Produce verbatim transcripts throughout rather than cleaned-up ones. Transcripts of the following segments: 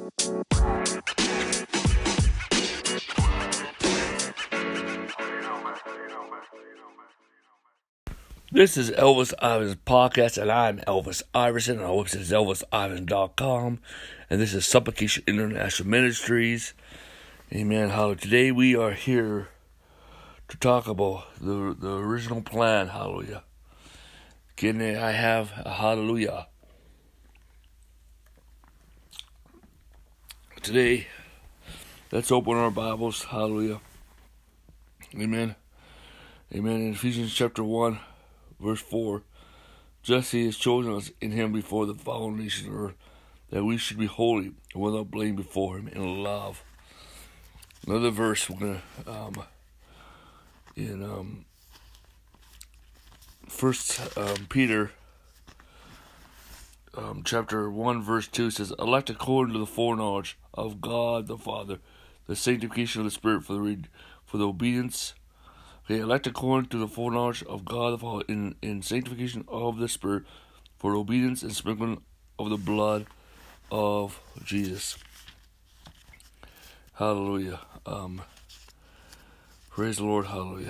This is Elvis Iverson Podcast, and I'm Elvis Iverson, and our website is elvis iverson dot com, and this is Supplication International Ministries. Amen. Hallelujah. Today we are here to talk about the the original plan. Hallelujah. Can I have a hallelujah? Today, let's open our Bibles. Hallelujah. Amen. Amen. In Ephesians chapter one, verse four, just as he has chosen us in him before the foundation of the earth, that we should be holy and without blame before him in love. Another verse we're gonna um, in um, First um, Peter um, chapter one, verse two says, "Elect according to the foreknowledge of God the Father, the sanctification of the Spirit for the re- for the obedience." Okay, elect according to the foreknowledge of God the Father in, in sanctification of the Spirit for obedience and sprinkling of the blood of Jesus. Hallelujah. Um, praise the Lord. Hallelujah.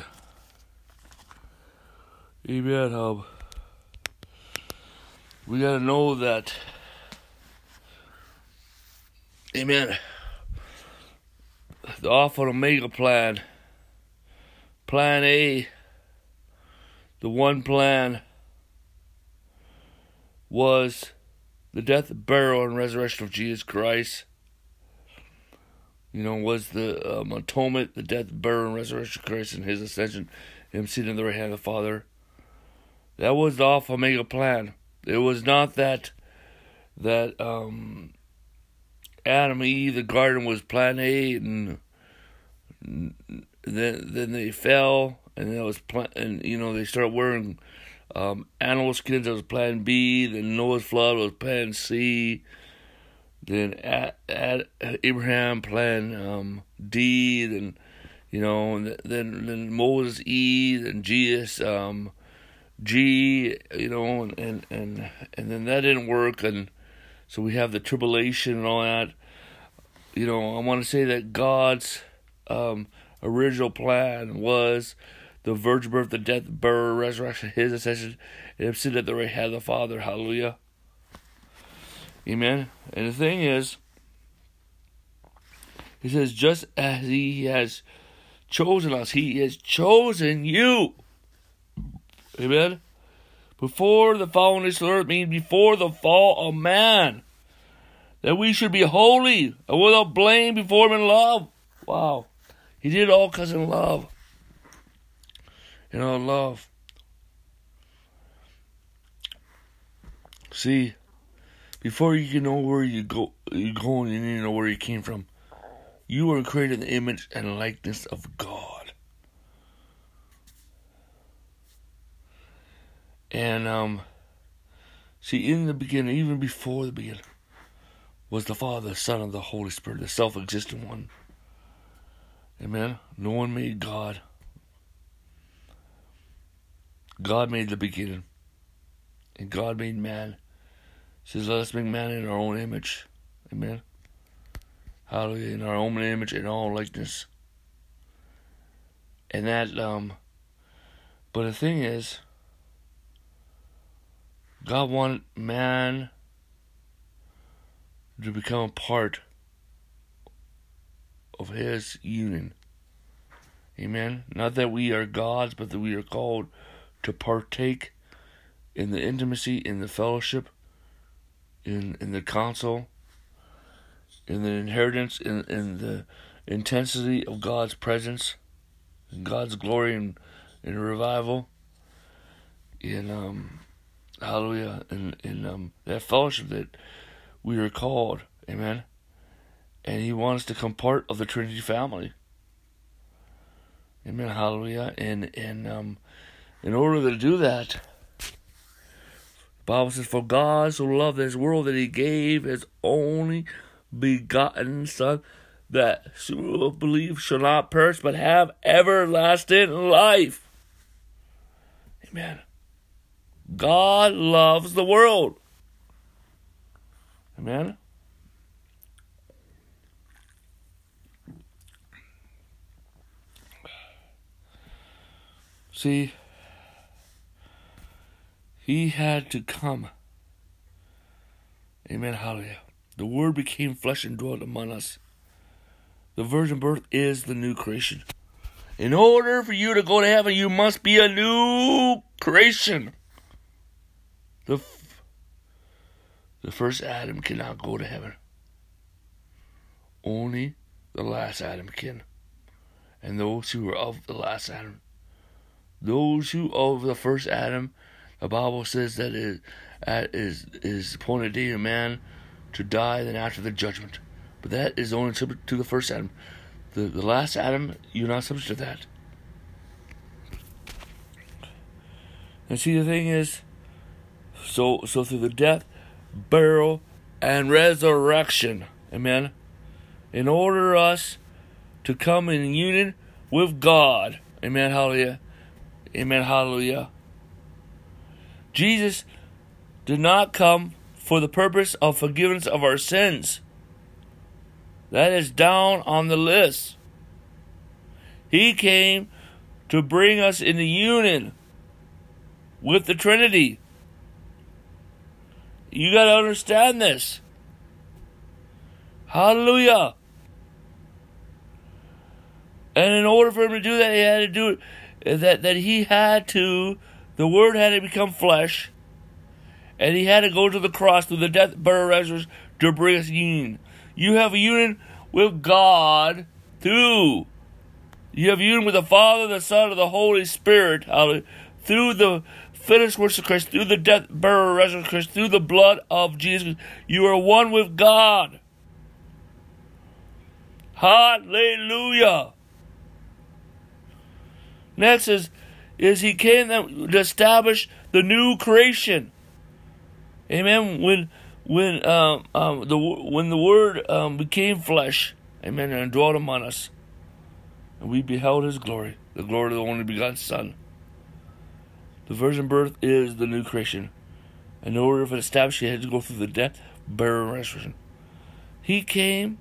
Amen. Um, we got to know that, amen, the Alpha and Omega plan, Plan A, the one plan, was the death, burial, and resurrection of Jesus Christ. You know, was the um, atonement, the death, burial, and resurrection of Christ, and his ascension, him sitting in the right hand of the Father. That was the Alpha Omega plan. It was not that that um, Adam and Eve, the garden, was Plan A, and Then, then they fell, and then it was plan, and you know they started wearing um, animal skins. That was Plan B. Then Noah's flood was Plan C. Then at, at Abraham Plan um, D. Then you know, and then then Moses E. Then Jesus um, G. You know, and, and and and then that didn't work, and so we have the tribulation and all that. You know, I want to say that God's um, original plan was the virgin birth, the death, burial, resurrection, his ascension, and him sitting at the right hand of the Father. Hallelujah. Amen. And the thing is, he says, just as he has chosen us, he has chosen you. Amen. Before the foundation of the earth, means before the fall of man, that we should be holy and without blame before him in love. Wow. He did it all because in love. You know, love. See, before you can know where you go, you're going, you need to know where you came from. You were created in the image and likeness of God. And, um, see, in the beginning, even before the beginning, was the Father, the Son, and the Holy Spirit, the self-existent one. Amen. No one made God. God made the beginning. And God made man. He says, let us make man in our own image. Amen. Hallelujah. In our own image and all likeness. And that, um, but the thing is, God wanted man to become a part of his union. Amen. Not that we are gods, but that we are called to partake in the intimacy, in the fellowship, in in the counsel, in the inheritance, in, in the intensity of God's presence, in God's glory and in revival. In um hallelujah. In in um that fellowship that we are called. Amen. And he wants to become part of the Trinity family. Amen. Hallelujah. And and um, in order to do that, the Bible says, "For God so loved this world that he gave his only begotten Son, that whosoever believes shall not perish but have everlasting life." Amen. God loves the world. Amen. See, he had to come. Amen, hallelujah. The Word became flesh and dwelt among us. The virgin birth is the new creation. In order for you to go to heaven, you must be a new creation. The, f- the first Adam cannot go to heaven. Only the last Adam can. And those who are of the last Adam. Those who of the first Adam, the Bible says that it is, is appointed day of man to die, then after the judgment. But that is only subject to the first Adam. The, the last Adam, you're not subject to that. And see, the thing is, so so through the death, burial, and resurrection, amen, in order us to come in union with God, amen, hallelujah, amen, hallelujah. Jesus did not come for the purpose of forgiveness of our sins. That is down on the list. He came to bring us into union with the Trinity. You got to understand this. Hallelujah. And in order for him to do that, he had to do it, that, that he had to, the Word had to become flesh, and he had to go to the cross through the death, burial, resurrection to bring us union. You have a union with God through. You have union with the Father, the Son, and the Holy Spirit. Hallelujah. Through the finished works of Christ, through the death, burial, resurrection of Christ, through the blood of Jesus. You are one with God. Hallelujah. Next is, is he came to establish the new creation. Amen. When when um, um the when the Word um became flesh, amen, and dwelt among us, and we beheld his glory, the glory of the only begotten Son. The virgin birth is the new creation. In order for it to establish, he had to go through the death, burial, and resurrection. He came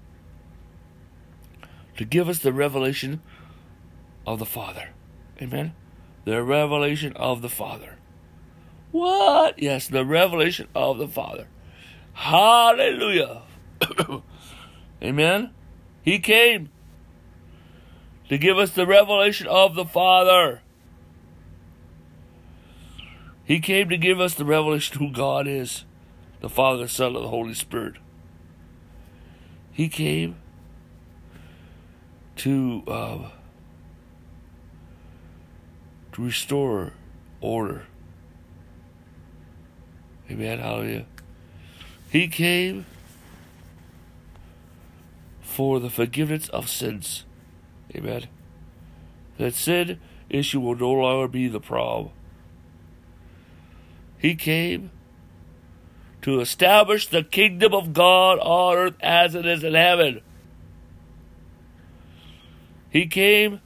to give us the revelation of the Father. Amen. The revelation of the Father. What? Yes, the revelation of the Father. Hallelujah. Amen. He came to give us the revelation of the Father. He came to give us the revelation of who God is, the Father, the Son, and the Holy Spirit. He came to uh, to restore order. Amen. Hallelujah. He came for the forgiveness of sins. Amen. That sin issue will no longer be the problem. He came to establish the kingdom of God on earth as it is in heaven. He came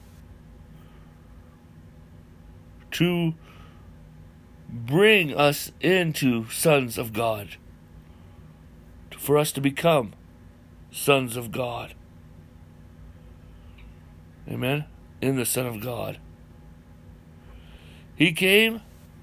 to bring us into sons of God, for us to become sons of God. Amen? In the Son of God. He came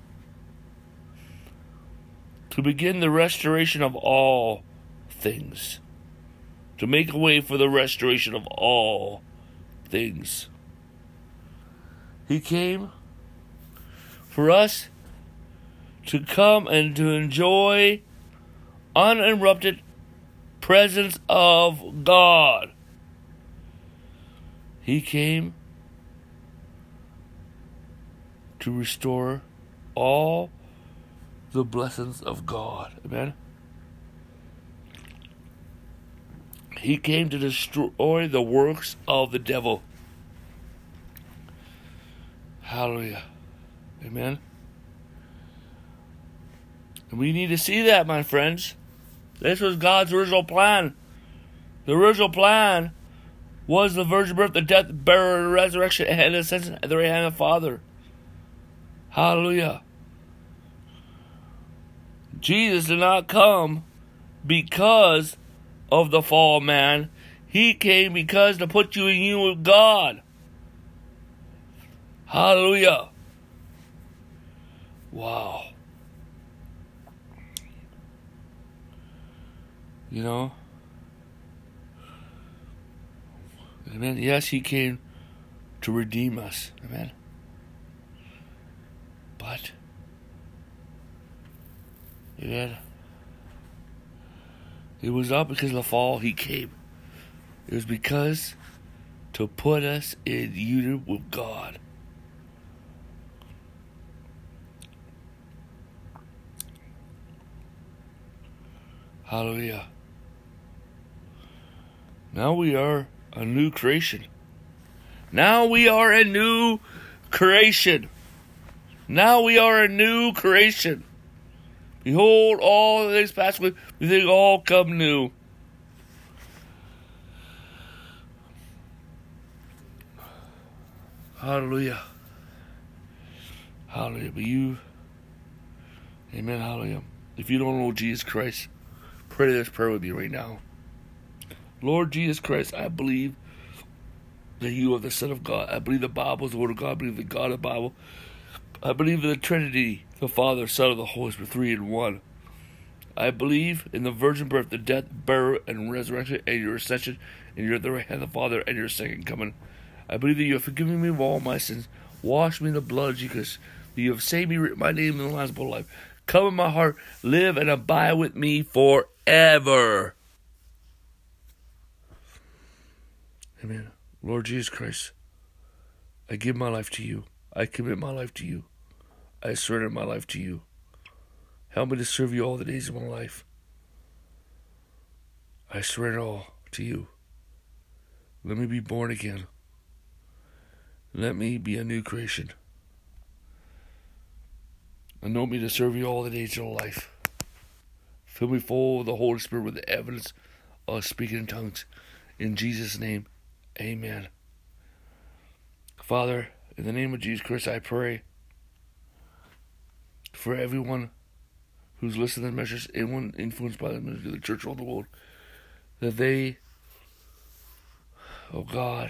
to begin the restoration of all things, to make a way for the restoration of all things. He came for us to come and to enjoy uninterrupted presence of God. He came to restore all the blessings of God. Amen. He came to destroy the works of the devil. Hallelujah. Amen. And we need to see that, my friends. This was God's original plan. The original plan was the virgin birth, the death, burial, and resurrection, and ascension at the right hand of the Father. Hallelujah. Jesus did not come because of the fall man. He came because to put you in union with God. Hallelujah. Wow. You know? Amen. Yes, he came to redeem us. Amen. But, amen, it was not because of the fall he came. It was because to put us in union with God. Hallelujah. Now we are a new creation. Now we are a new creation. Now we are a new creation. Behold, all things pass away. We think all come new. Hallelujah. Hallelujah. But you, amen, hallelujah. If you don't know Jesus Christ, pray this prayer with me right now. Lord Jesus Christ, I believe that you are the Son of God. I believe the Bible is the Word of God. I believe the God of the Bible. I believe in the Trinity, the Father, Son, and the Holy Spirit, three in one. I believe in the virgin birth, the death, burial, and resurrection, and your ascension, and you're at the right hand of the Father, and your second coming. I believe that you have forgiven me of all my sins, washed me in the blood of Jesus, that you have saved me, written my name in the Lamb's Book of Life. Come in my heart, live and abide with me forever. Amen. Lord Jesus Christ, I give my life to you. I commit my life to you. I surrender my life to you. Help me to serve you all the days of my life. I surrender all to you. Let me be born again. Let me be a new creation. Anoint me to serve you all the days of my life. Fill me full of the Holy Spirit with the evidence of speaking in tongues. In Jesus' name, amen. Father, in the name of Jesus Christ, I pray for everyone who's listening to the message, anyone influenced by the ministry of the church all the world, that they, oh God,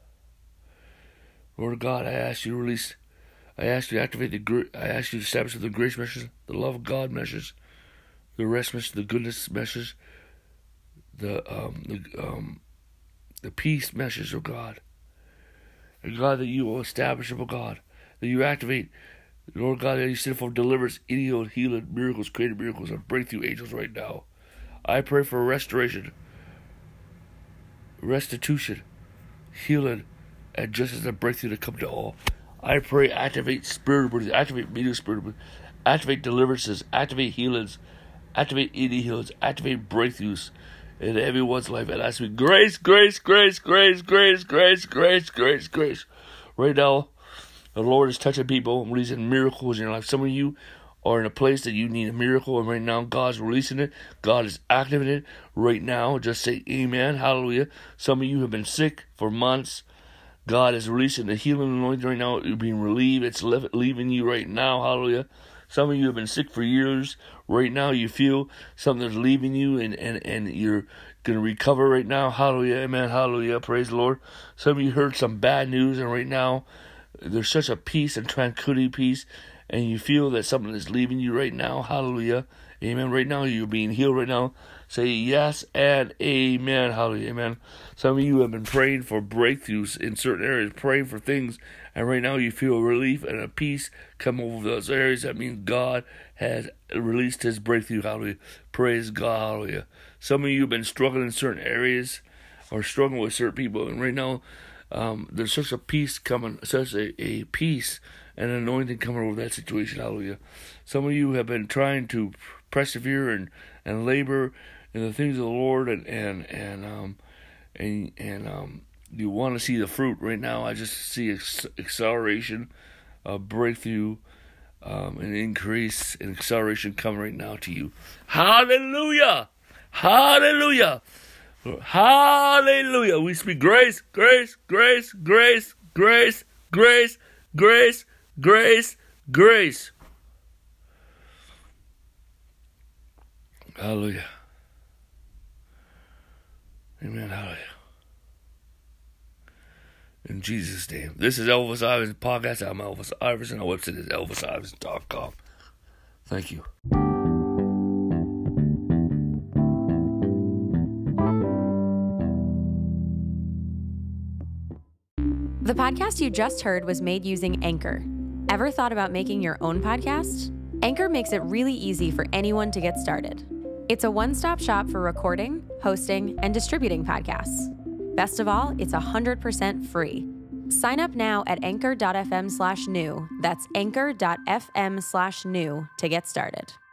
Lord God, I ask you to release, I ask you to activate the, I ask you to establish the grace message, the love of God message, the rest message, the goodness message, the um, the um, the peace message of God. And God, that you will establish, oh God, that you activate, Lord God, that you send for deliverance, healing, healing, miracles, creative miracles, and breakthrough angels right now. I pray for restoration, restitution, healing, and justice and breakthrough to come to all. I pray, activate spiritual, activate medium spiritual, activate deliverances, activate healings, activate any healings, activate breakthroughs in everyone's life. And I ask me grace, grace, grace, grace, grace, grace, grace, grace, grace. Right now, the Lord is touching people and releasing miracles in your life. Some of you are in a place that you need a miracle, and right now God's releasing it. God is activating it right now. Just say amen, hallelujah. Some of you have been sick for months. God is releasing the healing anointing right now. You're being relieved. It's leaving you right now, hallelujah. Some of you have been sick for years. Right now you feel something's leaving you, and, and, and you're going to recover right now. Hallelujah, amen, hallelujah, praise the Lord. Some of you heard some bad news, and right now there's such a peace and tranquility peace, and you feel that something is leaving you right now. Hallelujah, amen. Right now you're being healed right now. Say yes and amen. Hallelujah, amen. Some of you have been praying for breakthroughs in certain areas, praying for things, and right now you feel relief and a peace come over those areas. That means God has released his breakthrough. Hallelujah. Praise God. Hallelujah. Some of you have been struggling in certain areas or struggling with certain people, and right now um, there's such a peace coming, such a, a peace and anointing coming over that situation. Hallelujah. Some of you have been trying to persevere and, and labor in the things of the Lord, and and and um and and um you want to see the fruit right now. I just see ex- acceleration, uh, breakthrough, um, an increase and acceleration coming right now to you. Hallelujah, hallelujah, hallelujah. We speak grace, grace, grace, grace, grace, grace, grace, grace, grace. Hallelujah. Amen. Hallelujah. In Jesus' name. This is Elvis Iverson podcast. I'm Elvis Iverson. Our website is elvis iverson dot com. Thank you. The podcast you just heard was made using Anchor. Ever thought about making your own podcast? Anchor makes it really easy for anyone to get started. It's a one-stop shop for recording, hosting, and distributing podcasts. Best of all, it's one hundred percent free. Sign up now at anchor.fm slash new. That's anchor.fm slash new to get started.